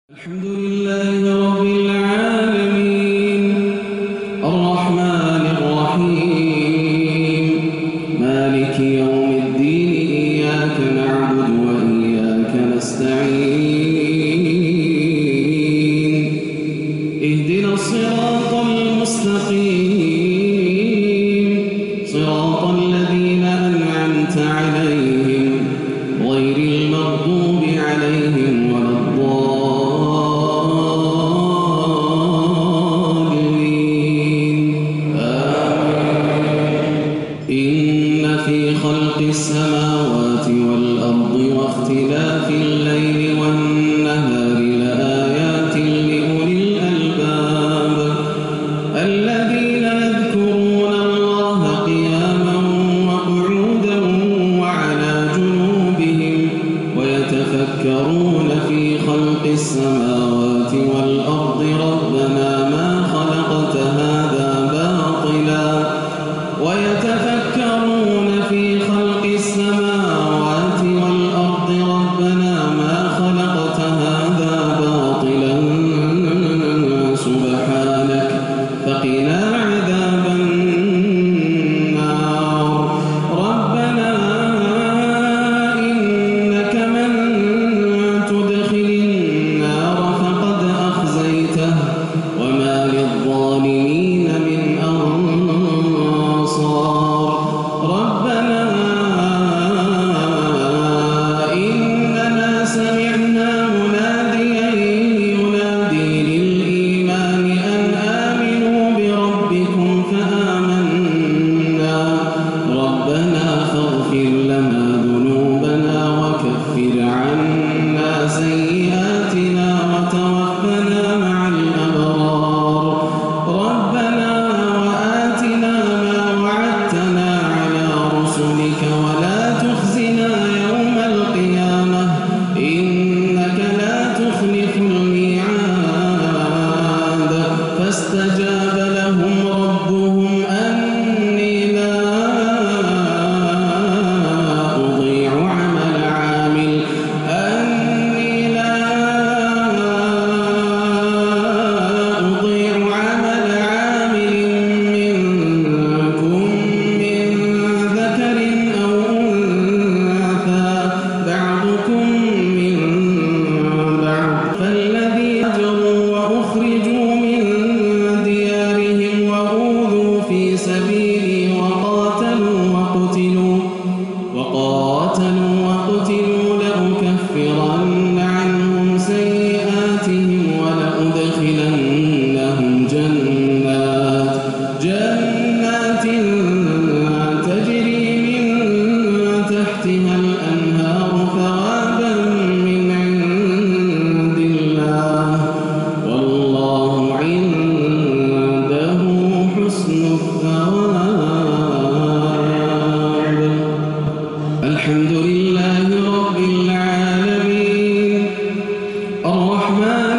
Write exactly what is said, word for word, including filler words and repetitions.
الحمد لله رب العالمين الرحمن الرحيم مالك يوم الدين إياك نعبد وإياك نستعين اهدنا الصراط المستقيم صراط الذين أنعمت عليهم غير المغضوب عليهم ولا الضالين إن في خلق السماوات والأرض واختلاف الليل والنهار لآيات لأولي الألباب الذين يذكرون الله قياما وقعودا وعلى جنوبهم ويتفكرون في خلق السماوات والأرض ربنا ما خلقت هذا باطلا ويتفكرون في خلق السماوات والأرض ربنا ما خلقت هذا باطلا سبحانك فقنا عذاب النار ربنا إنك من تدخل النار فقد أخزيته وما للظالمين من أنصار ربنا إننا سمعنا مناديا ينادي للإيمان أن آمنوا بربكم فآمنا ربنا فاغفر لنا ذنوبنا وكفر عنا سيئاتنا وتوفنا مع الأبرار ربنا وآتنا ما وعدتنا على رسلك ولا تخزنا يوم القيامة إنك لا تخلف الميعاد فاستجاب لهم ربهم أني لا أضيع عمل عامل أني لا أضيع عمل عامل منكم من ذكر أو أنثى بعضكم من بعض فالذي هاجروا وأخرجوا من ديارهم وأوذوا في سبيلي وقاتلوا وقتلوا وقاتلوا وقتلوا لأكفرن عنهم سيئاتهم ولأدخلنهم جنات جنات تجري من تحتها الأنهار ثوابا من عند الله والله عنده حسن الثواب الحمد لله رب العالمين الرحمن